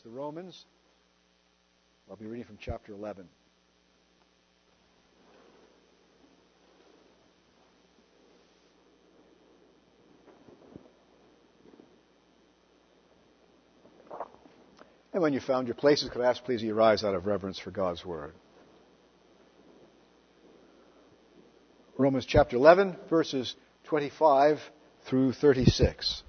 to Romans. I'll be reading from chapter 11. And when you found your places, could I ask please you rise out of reverence for God's Word. Romans chapter 11, verses 25 through 36.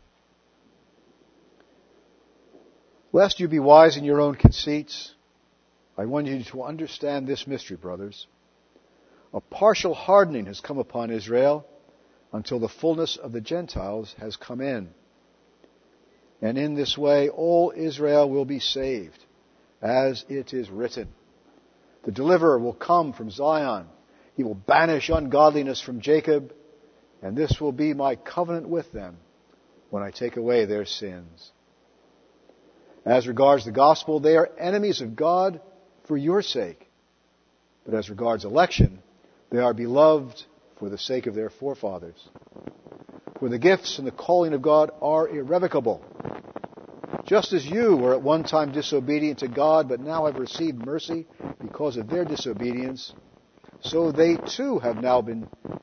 Lest you be wise in your own conceits, I want you to understand this mystery, brothers. A partial hardening has come upon Israel until the fullness of the Gentiles has come in. And in this way all Israel will be saved, as it is written. The deliverer will come from Zion. He will banish ungodliness from Jacob, and this will be my covenant with them when I take away their sins. As regards the gospel, they are enemies of God for your sake. But as regards election, they are beloved for the sake of their forefathers. For the gifts and the calling of God are irrevocable. Just as you were at one time disobedient to God, but now have received mercy because of their disobedience, so they too have now been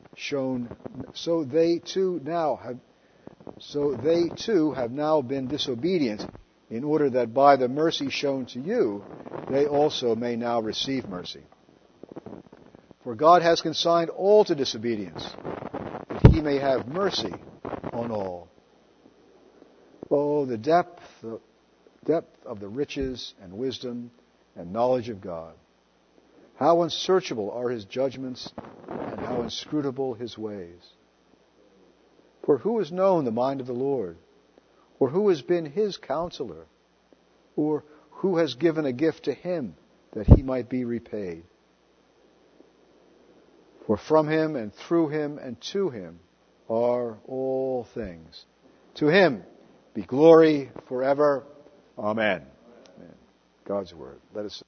disobedient, in order that by the mercy shown to you, they also may now receive mercy. For God has consigned all to disobedience, that he may have mercy on all. Oh, the depth of the riches and wisdom and knowledge of God. How unsearchable are his judgments, and how inscrutable his ways. For who has known the mind of the Lord? Or who has been his counselor? Or who has given a gift to him that he might be repaid? For from him and through him and to him are all things. To him be glory forever. Amen. Amen. God's Word. Let us.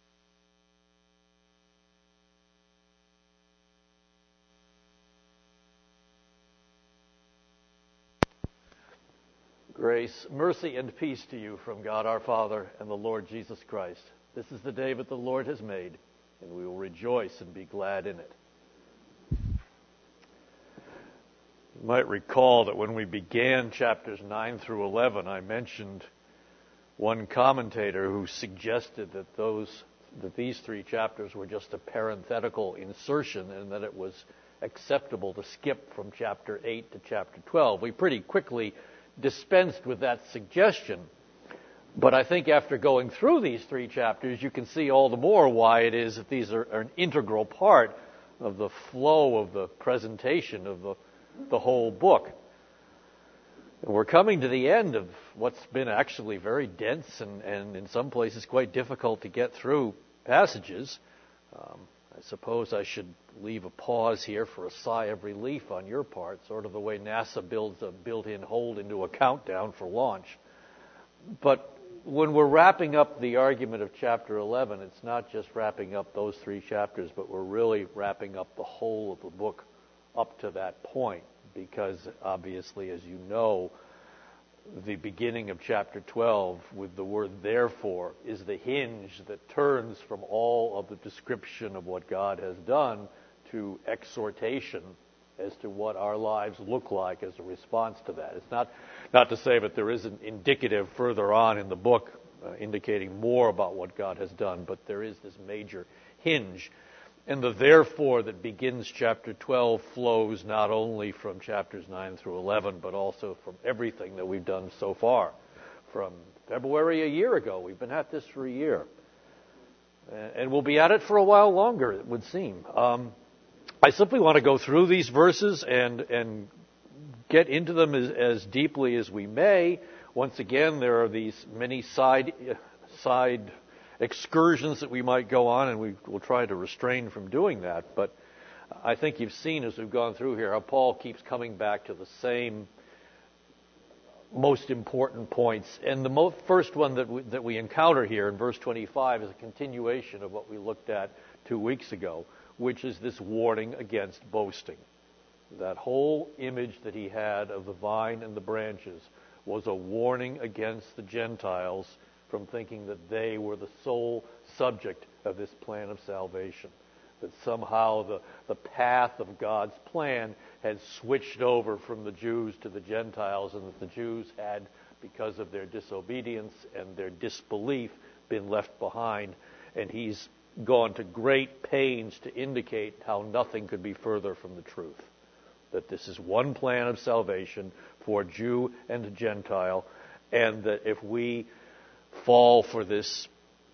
Grace, mercy, and peace to you from God our Father and the Lord Jesus Christ. This is the day that the Lord has made, and we will rejoice and be glad in it. You might recall that when we began chapters 9 through 11, I mentioned one commentator who suggested that these three chapters were just a parenthetical insertion and that it was acceptable to skip from chapter 8 to chapter 12. We pretty quickly dispensed with that suggestion. But I think after going through these three chapters, you can see all the more why it is that these are an integral part of the flow of the presentation of the whole book. And we're coming to the end of what's been actually very dense and in some places quite difficult to get through passages. I suppose I should leave a pause here for a sigh of relief on your part, sort of the way NASA builds a built-in hold into a countdown for launch. But when we're wrapping up the argument of chapter 11, it's not just wrapping up those three chapters, but we're really wrapping up the whole of the book up to that point, because obviously, as you know, the beginning of chapter 12 with the word therefore is the hinge that turns from all of the description of what God has done to exhortation as to what our lives look like as a response to that. It's not to say that there isn't indicative further on in the book indicating more about what God has done, but there is this major hinge. And the therefore that begins chapter 12 flows not only from chapters 9 through 11, but also from everything that we've done so far. From February a year ago, we've been at this for a year. And we'll be at it for a while longer, it would seem. I simply want to go through these verses and get into them as deeply as we may. Once again, there are these many side excursions that we might go on, and we will try to refrain from doing that. But I think you've seen as we've gone through here how Paul keeps coming back to the same most important points. And the first one that we encounter here in verse 25 is a continuation of what we looked at 2 weeks ago, which is this warning against boasting. That whole image that he had of the vine and the branches was a warning against the Gentiles from thinking that they were the sole subject of this plan of salvation. That somehow the path of God's plan had switched over from the Jews to the Gentiles, and that the Jews had, because of their disobedience and their disbelief, been left behind. And he's gone to great pains to indicate how nothing could be further from the truth. That this is one plan of salvation for Jew and Gentile, and that if we fall for this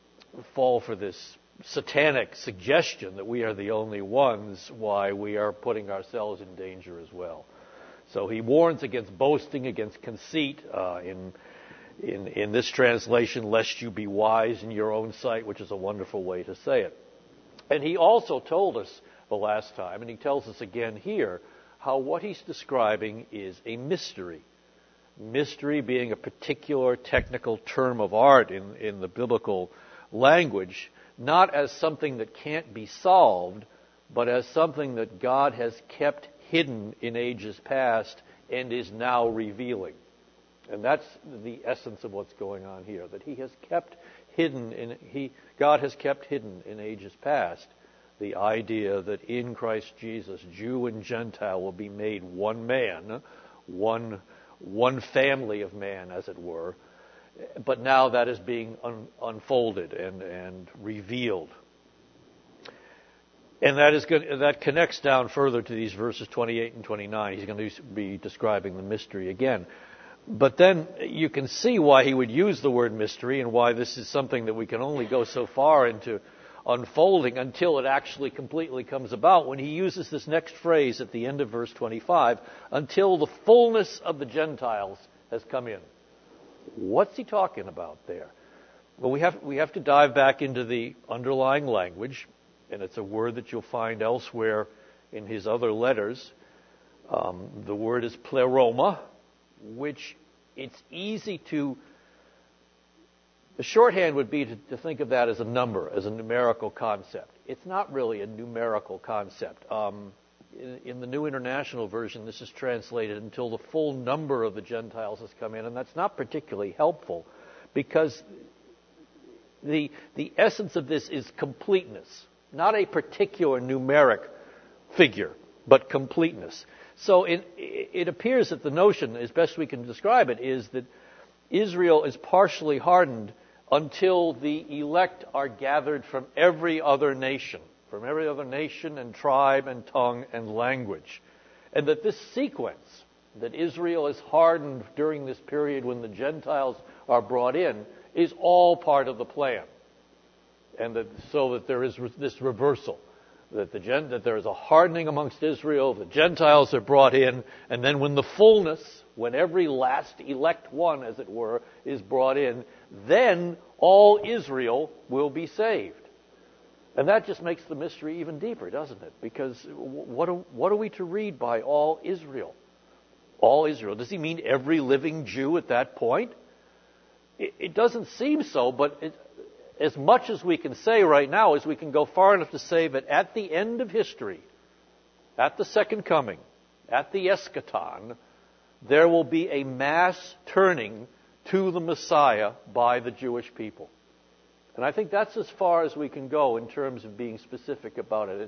satanic suggestion that we are the only ones, why, we are putting ourselves in danger as well. So he warns against boasting, against conceit. In this translation, lest you be wise in your own sight, which is a wonderful way to say it. And he also told us the last time, and he tells us again here, how what he's describing is a mystery. Mystery being a particular technical term of art in the biblical language, not as something that can't be solved, but as something that God has kept hidden in ages past and is now revealing. And that's the essence of what's going on here, that he has kept hidden, God has kept hidden in ages past the idea that in Christ Jesus, Jew and Gentile will be made one man, one family of man, as it were. But now that is being unfolded and revealed. And that connects down further to these verses 28 and 29. He's going to be describing the mystery again. But then you can see why he would use the word mystery, and why this is something that we can only go so far into unfolding until it actually completely comes about, when he uses this next phrase at the end of verse 25, until the fullness of the Gentiles has come in. What's he talking about there? Well, we have to dive back into the underlying language, and it's a word that you'll find elsewhere in his other letters. The word is pleroma, which it's easy to... The shorthand would be to think of that as a number, as a numerical concept. It's not really a numerical concept. In the New International Version, this is translated until the full number of the Gentiles has come in, and that's not particularly helpful, because the essence of this is completeness, not a particular numeric figure, but completeness. So it appears that the notion, as best we can describe it, is that Israel is partially hardened until the elect are gathered from every other nation and tribe and tongue and language. And that this sequence, that Israel is hardened during this period when the Gentiles are brought in, is all part of the plan. And so that there is this reversal, that there is a hardening amongst Israel, the Gentiles are brought in, and then when every last elect one, as it were, is brought in, then all Israel will be saved. And that just makes the mystery even deeper, doesn't it? Because what are we to read by all Israel? All Israel. Does he mean every living Jew at that point? It doesn't seem so, but as much as we can say right now is we can go far enough to say that at the end of history, at the second coming, at the eschaton, there will be a mass turning to the Messiah by the Jewish people. And I think that's as far as we can go in terms of being specific about it.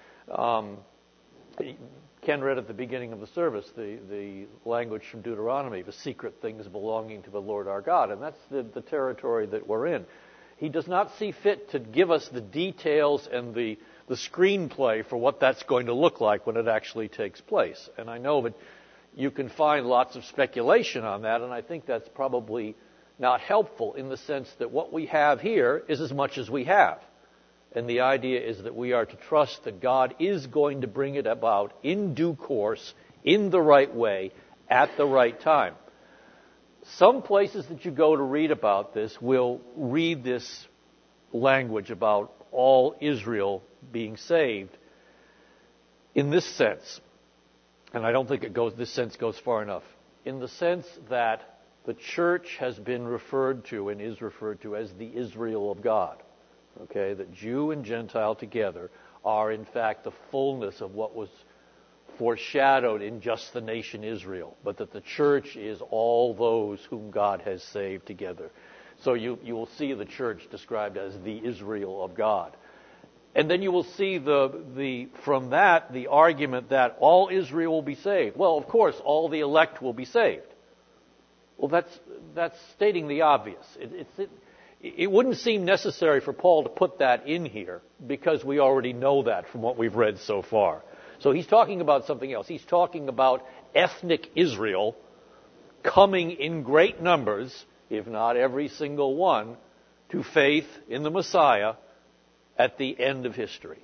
Ken read at the beginning of the service the language from Deuteronomy, the secret things belonging to the Lord our God. And that's the territory that we're in. He does not see fit to give us the details and the screenplay for what that's going to look like when it actually takes place. And I know that you can find lots of speculation on that, and I think that's probably not helpful in the sense that what we have here is as much as we have. And the idea is that we are to trust that God is going to bring it about in due course, in the right way, at the right time. Some places that you go to read about this will read this language about all Israel being saved in this sense. And I don't think this sense goes far enough. In the sense that the church has been referred to and is referred to as the Israel of God. Okay, that Jew and Gentile together are in fact the fullness of what was foreshadowed in just the nation Israel, but that the church is all those whom God has saved together. So you will see the church described as the Israel of God. And then you will see from that the argument that all Israel will be saved. Well, of course, all the elect will be saved. Well, that's stating the obvious. It wouldn't seem necessary for Paul to put that in here because we already know that from what we've read so far. So he's talking about something else. He's talking about ethnic Israel coming in great numbers, if not every single one, to faith in the Messiah at the end of history.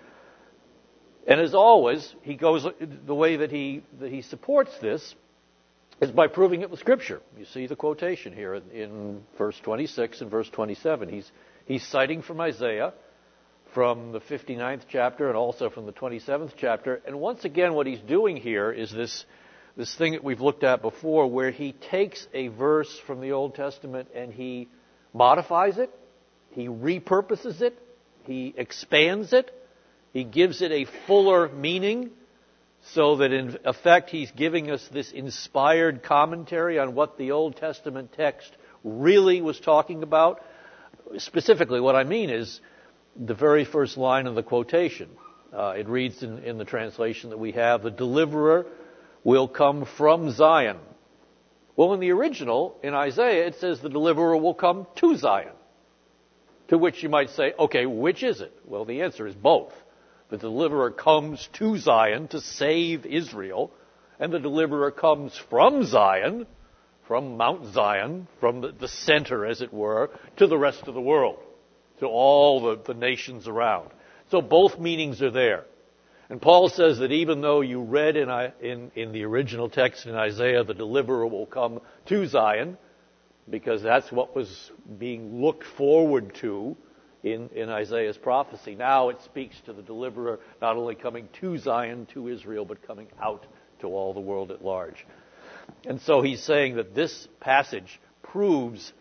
And as always, he goes the way that he supports this is by proving it with Scripture. You see the quotation here in verse 26 and verse 27. He's citing from Isaiah, from the 59th chapter and also from the 27th chapter. And once again, what he's doing here is this thing that we've looked at before, where he takes a verse from the Old Testament and he modifies it, he repurposes it, he expands it, he gives it a fuller meaning, so that in effect he's giving us this inspired commentary on what the Old Testament text really was talking about. Specifically, what I mean is the very first line of the quotation. It reads in the translation that we have, "The deliverer will come from Zion." Well, in the original, in Isaiah, it says the deliverer will come to Zion. To which you might say, okay, which is it? Well, the answer is both. The deliverer comes to Zion to save Israel, and the deliverer comes from Zion, from Mount Zion, from the center, as it were, to the rest of the world, to all the nations around. So both meanings are there. And Paul says that even though you read in the original text in Isaiah, the deliverer will come to Zion, because that's what was being looked forward to in Isaiah's prophecy. Now it speaks to the deliverer not only coming to Zion, to Israel, but coming out to all the world at large. And so he's saying that this passage proves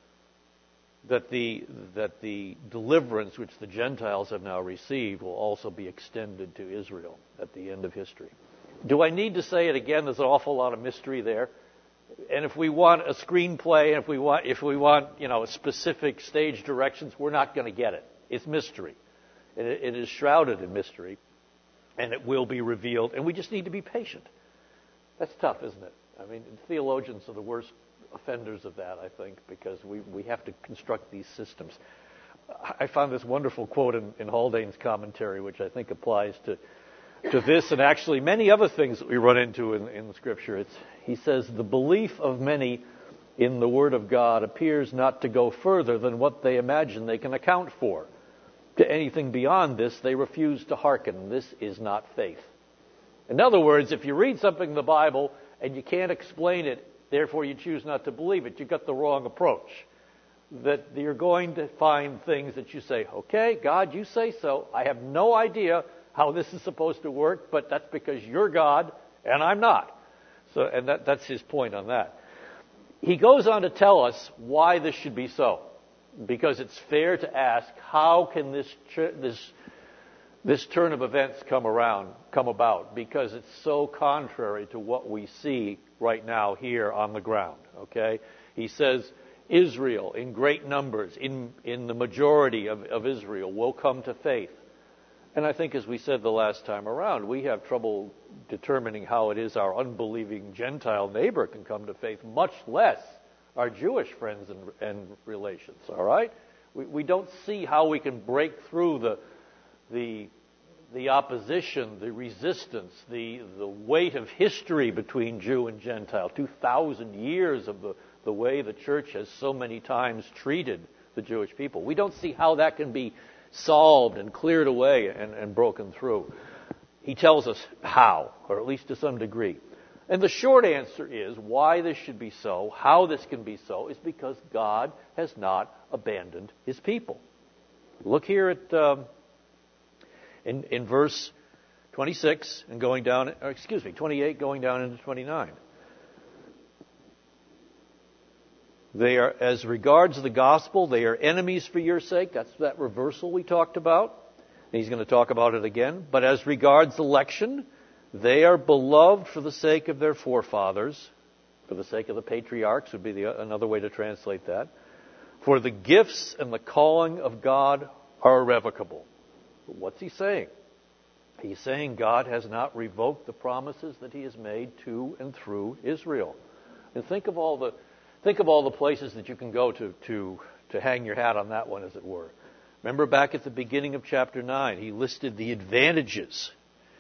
that the deliverance which the Gentiles have now received will also be extended to Israel at the end of history. Do I need to say it again? There's an awful lot of mystery there. And if we want a screenplay, and if we want specific stage directions, we're not going to get it. It's mystery. It is shrouded in mystery, and it will be revealed. And we just need to be patient. That's tough, isn't it? I mean, theologians are the worst offenders of that, I think, because we have to construct these systems. I found this wonderful quote in Haldane's commentary, which I think applies to this and actually many other things that we run into in Scripture. He says, "The belief of many in the Word of God appears not to go further than what they imagine they can account for. To anything beyond this, they refuse to hearken. This is not faith." In other words, if you read something in the Bible and you can't explain it, therefore you choose not to believe it, you've got the wrong approach. That you're going to find things that you say, okay, God, you say so. I have no idea how this is supposed to work, but that's because you're God and I'm not. So, and that's his point on that. He goes on to tell us why this should be so, because it's fair to ask, how can this turn of events come about? Because it's so contrary to what we see right now here on the ground. Okay, he says Israel in great numbers, in the majority of Israel, will come to faith. And I think, as we said the last time around, we have trouble determining how it is our unbelieving Gentile neighbor can come to faith, much less our Jewish friends and relations. All right? We don't see how we can break through the opposition, the resistance, the weight of history between Jew and Gentile, 2,000 years of the way the church has so many times treated the Jewish people. We don't see how that can be solved and cleared away and broken through. He tells us how, or at least to some degree. And the short answer is why this should be so, how this can be so, is because God has not abandoned his people. Look here at in verse 26 and 28 going down into 29. They are, as regards the gospel, they are enemies for your sake. That's that reversal we talked about. And he's going to talk about it again. But as regards election, they are beloved for the sake of their forefathers. For the sake of the patriarchs would be another way to translate that. For the gifts and the calling of God are irrevocable. But what's he saying? He's saying God has not revoked the promises that he has made to and through Israel. And think of all the places that you can go to hang your hat on that one, as it were. Remember back at the beginning of chapter 9, he listed the advantages.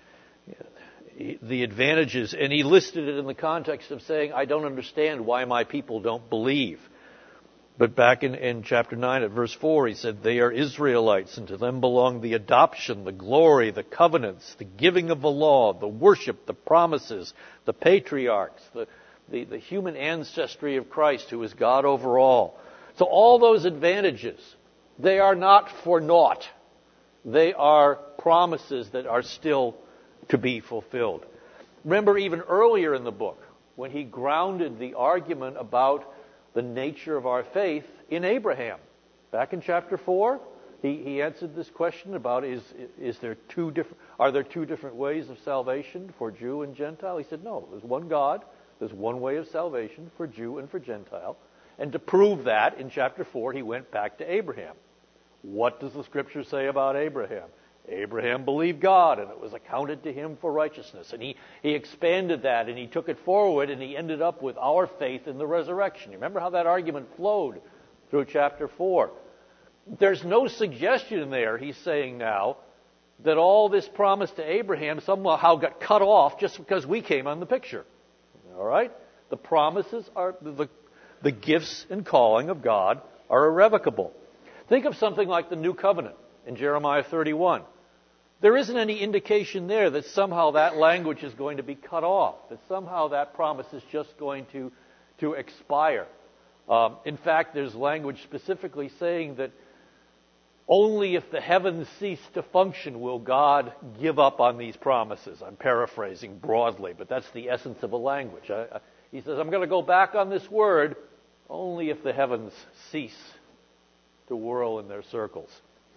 The advantages, and he listed it in the context of saying, I don't understand why my people don't believe. But back in chapter 9 at verse 4, he said, they are Israelites, and to them belong the adoption, the glory, the covenants, the giving of the law, the worship, the promises, the patriarchs, the human ancestry of Christ, who is God over all. So all those advantages, they are not for naught. They are promises that are still to be fulfilled. Remember even earlier in the book, when he grounded the argument about the nature of our faith in Abraham. Back in chapter 4, he answered this question about are there two different ways of salvation for Jew and Gentile? He said, no, there's one God, there's one way of salvation for Jew and for Gentile. And to prove that, in chapter 4, he went back to Abraham. What does the Scripture say about Abraham? Abraham believed God, and it was accounted to him for righteousness. And he expanded that, and he took it forward, and he ended up with our faith in the resurrection. You remember how that argument flowed through chapter 4? There's no suggestion in there, he's saying now, that all this promise to Abraham somehow got cut off just because we came on the picture. All right? The promises are, the gifts and calling of God are irrevocable. Think of something like the New Covenant in Jeremiah 31. There isn't any indication there that somehow that language is going to be cut off, that somehow that promise is just going to expire. In fact, there's language specifically saying that only if the heavens cease to function will God give up on these promises. I'm paraphrasing broadly, but that's the essence of a language. He says, I'm going to go back on this word only if the heavens cease to whirl in their circles.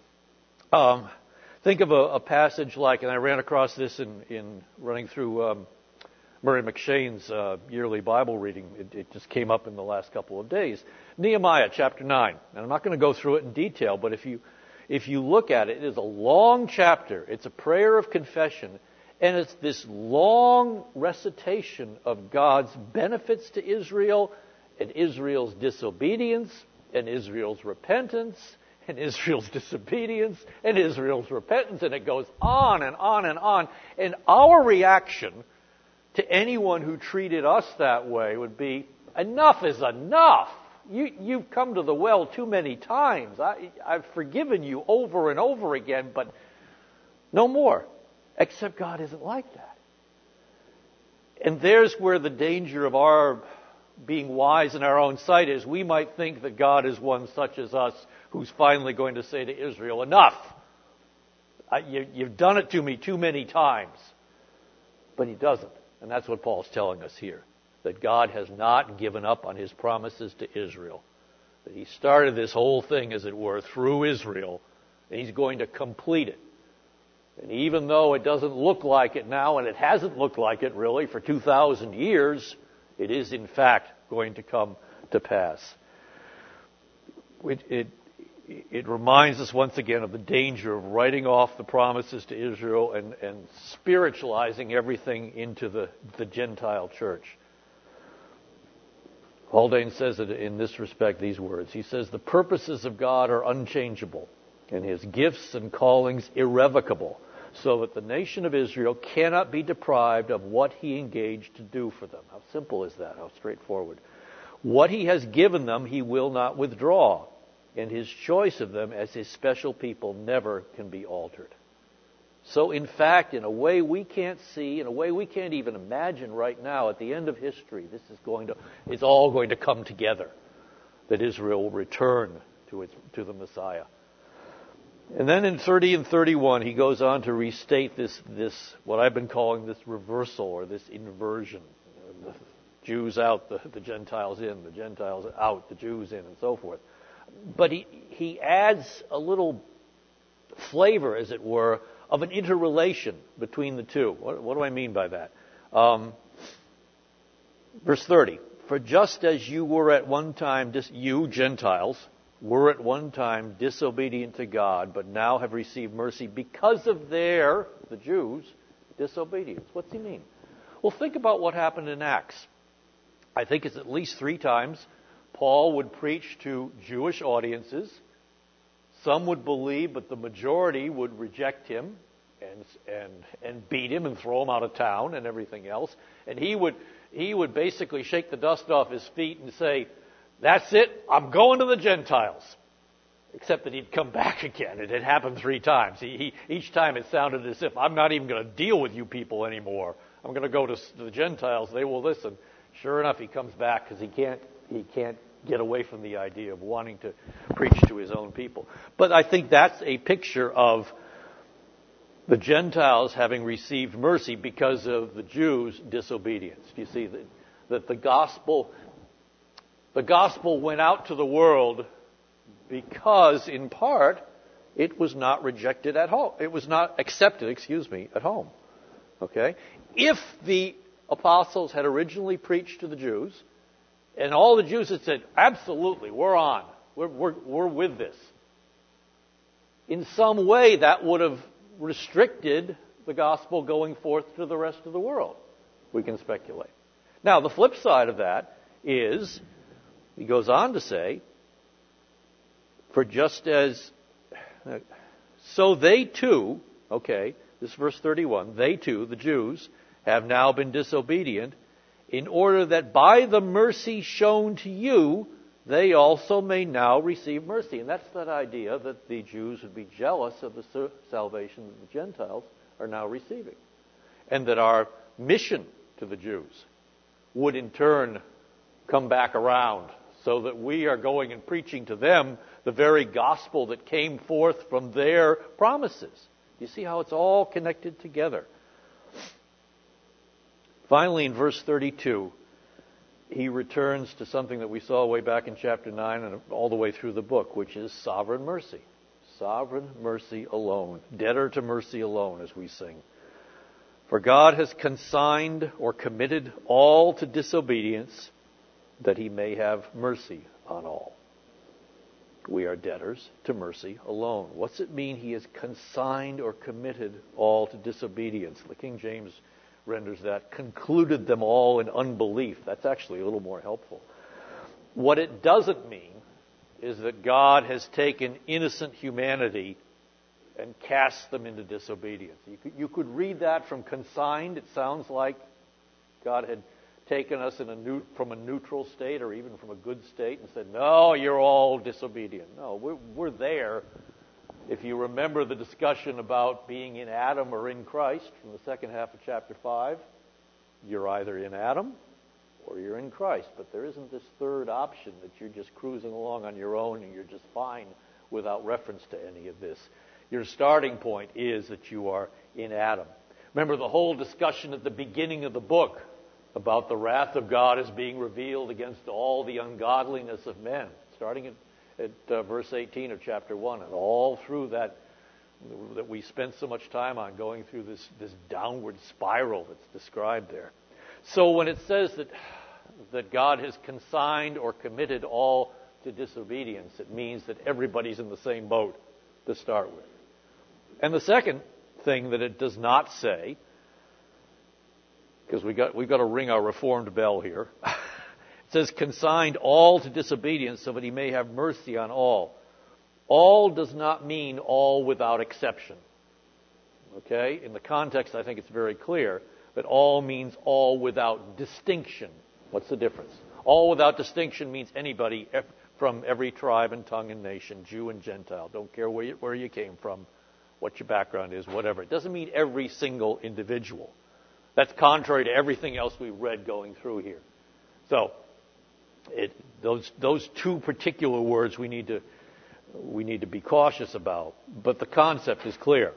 Think of a passage like, and I ran across this in running through Murray McShane's yearly Bible reading. It just came up in the last couple of days. Nehemiah chapter 9. And I'm not going to go through it in detail, but if you look at it, it is a long chapter. It's a prayer of confession. And it's this long recitation of God's benefits to Israel and Israel's disobedience and Israel's repentance and Israel's disobedience and Israel's repentance. And it goes on and on and on. And our reaction to anyone who treated us that way would be, enough is enough. You've come to the well too many times. I've forgiven you over and over again, but no more. Except God isn't like that. And there's where the danger of our being wise in our own sight is. We might think that God is one such as us who's finally going to say to Israel, enough. You've done it to me too many times. But he doesn't. And that's what Paul's telling us here. That God has not given up on his promises to Israel. That he started this whole thing, as it were, through Israel. And he's going to complete it. And even though it doesn't look like it now, and it hasn't looked like it really for 2,000 years, it is in fact going to come to pass. It reminds us once again of the danger of writing off the promises to Israel and spiritualizing everything into the Gentile church. Haldane says it in this respect, these words. He says, the purposes of God are unchangeable, and his gifts and callings irrevocable, so that the nation of Israel cannot be deprived of what he engaged to do for them. How simple is that? How straightforward. What he has given them, he will not withdraw, and his choice of them as his special people never can be altered. So in fact, in a way we can't see, in a way we can't even imagine right now, at the end of history, it's all going to come together, that Israel will return to the Messiah. And then in 30 and 31, he goes on to restate this what I've been calling this reversal or this inversion. The Jews out, the Gentiles in, the Gentiles out, the Jews in, and so forth. But he adds a little flavor, as it were, of an interrelation between the two. What do I mean by that? Verse 30. For just as you were at one time, you, Gentiles, were at one time disobedient to God, but now have received mercy because of the Jews, disobedience. What's he mean? Well, think about what happened in Acts. I think it's at least 3 times Paul would preach to Jewish audiences. Some would believe, but the majority would reject him and beat him and throw him out of town and everything else. And he would basically shake the dust off his feet and say, "That's it, I'm going to the Gentiles." Except that he'd come back again. It had happened 3 times. Each time it sounded as if, "I'm not even going to deal with you people anymore. I'm going to go to the Gentiles. They will listen." Sure enough, he comes back because he can't get away from the idea of wanting to preach to his own people. But I think that's a picture of the Gentiles having received mercy because of the Jews' disobedience. Do you see that the gospel went out to the world because, in part, it was not rejected at home. It was not accepted, at home. Okay? If the apostles had originally preached to the Jews, and all the Jews had said, "Absolutely, we're on. We're with this," in some way that would have restricted the gospel going forth to the rest of the world. We can speculate. Now, the flip side of that is, he goes on to say, "For just as, so they too," okay, this is verse 31, "they too, the Jews, have now been disobedient, in order that by the mercy shown to you, they also may now receive mercy." And that's that idea that the Jews would be jealous of the salvation that the Gentiles are now receiving. And that our mission to the Jews would in turn come back around, so that we are going and preaching to them the very gospel that came forth from their promises. You see how it's all connected together. Finally, in verse 32, he returns to something that we saw way back in chapter 9 and all the way through the book, which is sovereign mercy. Sovereign mercy alone. Debtor to mercy alone, as we sing. "For God has consigned or committed all to disobedience, that he may have mercy on all." We are debtors to mercy alone. What's it mean he has consigned or committed all to disobedience? The King James renders that, "concluded them all in unbelief." That's actually a little more helpful. What it doesn't mean is that God has taken innocent humanity and cast them into disobedience. You could read that from consigned. It sounds like God had taken us from a neutral state or even from a good state and said, "No, you're all disobedient." No, we're there. If you remember the discussion about being in Adam or in Christ from the second half of chapter 5, you're either in Adam or you're in Christ. But there isn't this third option that you're just cruising along on your own and you're just fine without reference to any of this. Your starting point is that you are in Adam. Remember the whole discussion at the beginning of the book about the wrath of God is being revealed against all the ungodliness of men, starting at verse 18 of chapter 1, and all through that we spent so much time on, going through this downward spiral that's described there. So when it says that God has consigned or committed all to disobedience, it means that everybody's in the same boat to start with. And the second thing that it does not say, because we've got to ring our reformed bell here. It says, "consigned all to disobedience, so that he may have mercy on all." All does not mean all without exception. Okay? In the context, I think it's very clear that all means all without distinction. What's the difference? All without distinction means anybody from every tribe and tongue and nation, Jew and Gentile. Don't care where you came from, what your background is, whatever. It doesn't mean every single individual. That's contrary to everything else we've read going through here. So, those two particular words we need to be cautious about. But the concept is clear.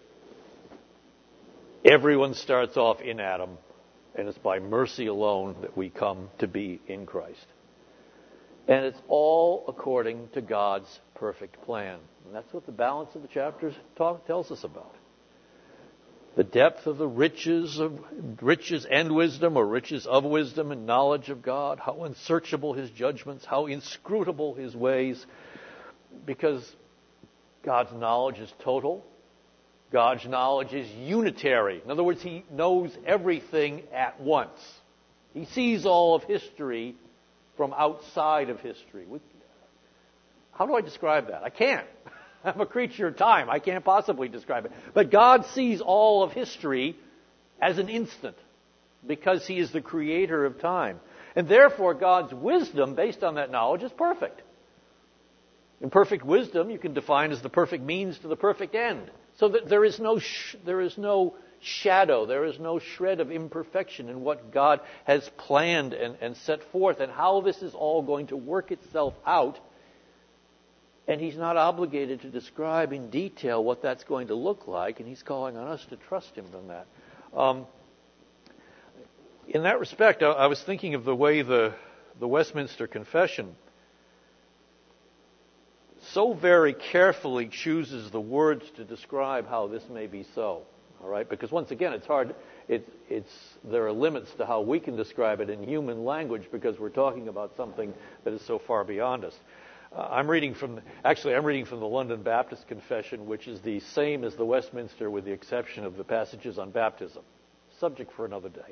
Everyone starts off in Adam, and it's by mercy alone that we come to be in Christ. And it's all according to God's perfect plan. And that's what the balance of the chapters tells us about. The depth of the riches and wisdom, or riches of wisdom and knowledge of God, how unsearchable his judgments, how inscrutable his ways. Because God's knowledge is total. God's knowledge is unitary. In other words, He knows everything at once. He sees all of history from outside of history. How do I describe that? I can't. I'm a creature of time. I can't possibly describe it. But God sees all of history as an instant because He is the creator of time. And therefore, God's wisdom, based on that knowledge, is perfect. And perfect wisdom you can define as the perfect means to the perfect end. So that there is no shadow, there is no shred of imperfection in what God has planned and set forth, and how this is all going to work itself out. And He's not obligated to describe in detail what that's going to look like, and He's calling on us to trust Him in that. In that respect, I was thinking of the way the Westminster Confession so very carefully chooses the words to describe how this may be so. All right, because once again, it's hard. There are limits to how we can describe it in human language because we're talking about something that is so far beyond us. I'm reading from the London Baptist Confession, which is the same as the Westminster, with the exception of the passages on baptism. Subject for another day.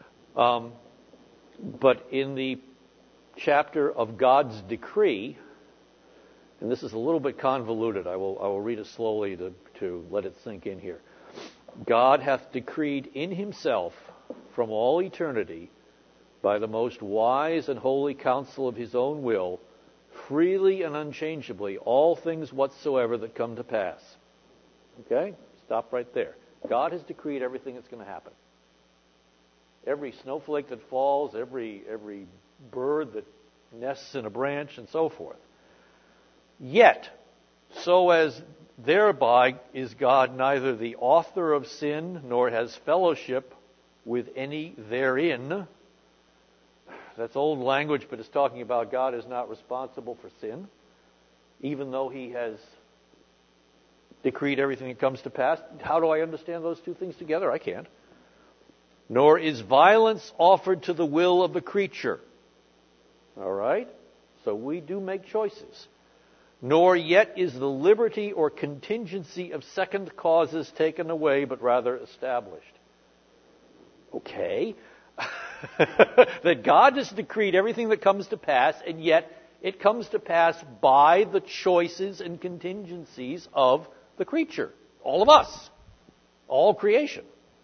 But in the chapter of God's decree, and this is a little bit convoluted. I will read it slowly to let it sink in here. God hath decreed in Himself from all eternity, by the most wise and holy counsel of His own will, freely and unchangeably, all things whatsoever that come to pass. Okay? Stop right there. God has decreed everything that's going to happen. Every snowflake that falls, every bird that nests in a branch, and so forth. Yet, so as thereby is God neither the author of sin, nor has fellowship with any therein. That's old language, but it's talking about God is not responsible for sin, even though He has decreed everything that comes to pass. How do I understand those two things together? I can't. Nor is violence offered to the will of the creature. All right? So we do make choices. Nor yet is the liberty or contingency of second causes taken away, but rather established. Okay. That God has decreed everything that comes to pass, and yet it comes to pass by the choices and contingencies of the creature. All of us. All creation.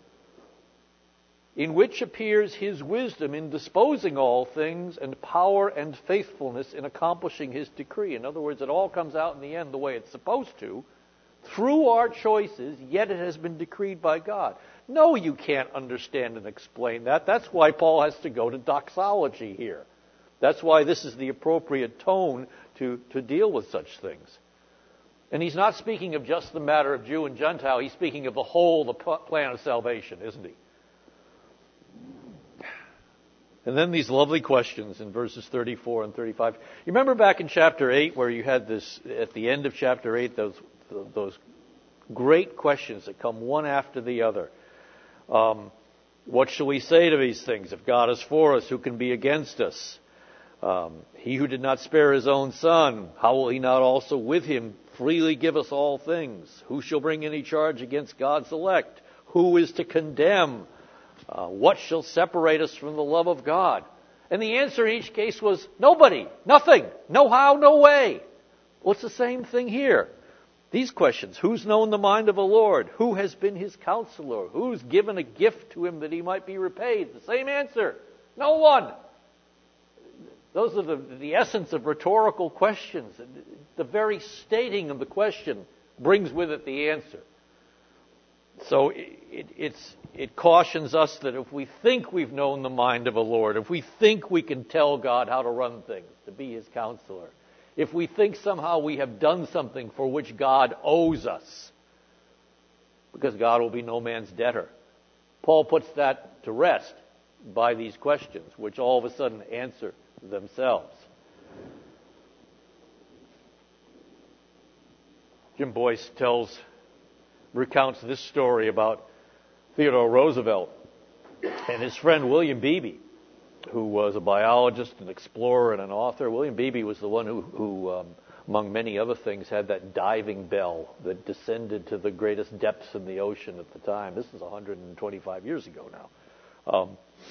In which appears His wisdom in disposing all things, and power and faithfulness in accomplishing His decree. In other words, it all comes out in the end the way it's supposed to, through our choices, yet it has been decreed by God. No, you can't understand and explain that. That's why Paul has to go to doxology here. That's why this is the appropriate tone to deal with such things. And he's not speaking of just the matter of Jew and Gentile. He's speaking of the whole, the plan of salvation, isn't he? And then these lovely questions in verses 34 and 35. You remember back in chapter 8 where you had this, at the end of chapter 8, those great questions that come one after the other. What shall we say to these things? If God is for us, who can be against us? He who did not spare His own Son, how will He not also with Him freely give us all things? Who shall bring any charge against God's elect? Who is to condemn? What shall separate us from the love of God? And the answer in each case was nobody, nothing, no how, no way. Well, it's the same thing here. These questions: who's known the mind of the Lord? Who has been His counselor? Who's given a gift to Him that He might be repaid? The same answer: no one. Those are the essence of rhetorical questions. The very stating of the question brings with it the answer. So it cautions us that if we think we've known the mind of the Lord, if we think we can tell God how to run things, to be His counselor, if we think somehow we have done something for which God owes us, because God will be no man's debtor, Paul puts that to rest by these questions, which all of a sudden answer themselves. Jim Boyce recounts this story about Theodore Roosevelt and his friend William Beebe, who was a biologist, an explorer, and an author. William Beebe was the one who among many other things, had that diving bell that descended to the greatest depths in the ocean at the time. This is 125 years ago now.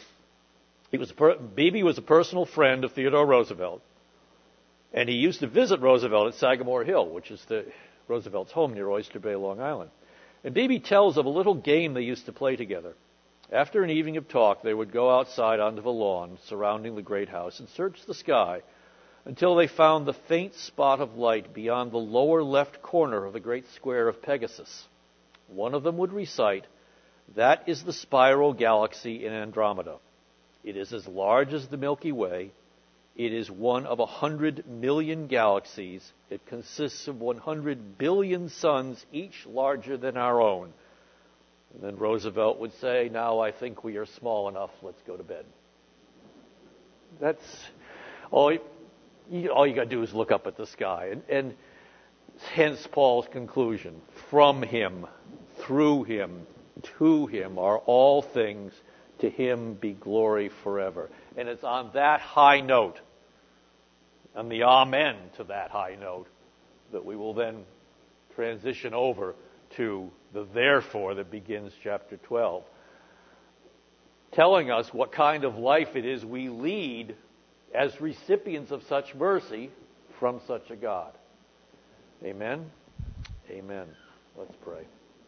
Beebe was a personal friend of Theodore Roosevelt, and he used to visit Roosevelt at Sagamore Hill, which is Roosevelt's home near Oyster Bay, Long Island. And Beebe tells of a little game they used to play together. After an evening of talk, they would go outside onto the lawn surrounding the great house and search the sky until they found the faint spot of light beyond the lower left corner of the great square of Pegasus. One of them would recite, "That is the spiral galaxy in Andromeda. It is as large as the Milky Way. It is one of 100 million galaxies. It consists of 100 billion suns, each larger than our own." And then Roosevelt would say, "Now I think we are small enough. Let's go to bed." That's all you got to do is look up at the sky. And hence Paul's conclusion. From him, through him, to him are all things. To him be glory forever. And it's on that high note, and the amen to that high note, that we will then transition over to the therefore that begins chapter 12, telling us what kind of life it is we lead as recipients of such mercy from such a God. Amen? Amen. Let's pray.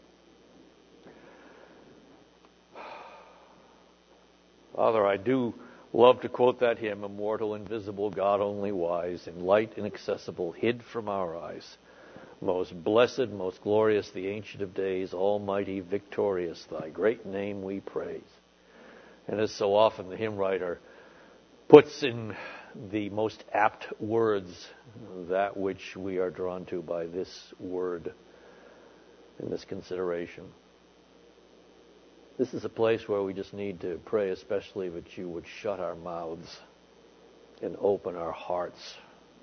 Father, I do love to quote that hymn, "Immortal, invisible, God only wise, in light inaccessible, hid from our eyes. Most blessed, most glorious, the Ancient of Days, almighty, victorious, thy great name we praise." And as so often the hymn writer puts in the most apt words that which we are drawn to by this word in this consideration. This is a place where we just need to pray, especially that you would shut our mouths and open our hearts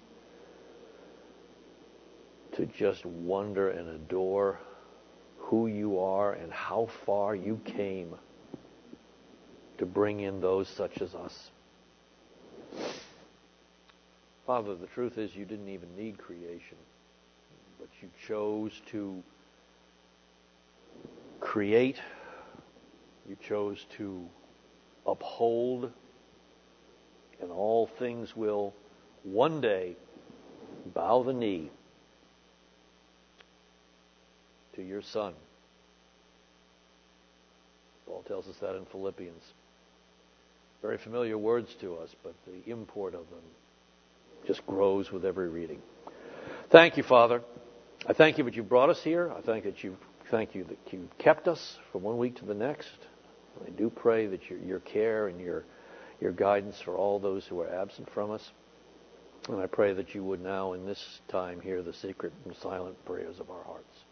to just wonder and adore who you are and how far you came to bring in those such as us. Father, the truth is you didn't even need creation, but you chose to create. You chose to uphold, and all things will one day bow the knee to your Son. Paul tells us that in Philippians. Very familiar words to us, but the import of them just grows with every reading. Thank you, Father. I thank you that you brought us here. I thank you that you kept us from one week to the next. I do pray that your care and your guidance for all those who are absent from us. And I pray that you would now in this time hear the secret and silent prayers of our hearts.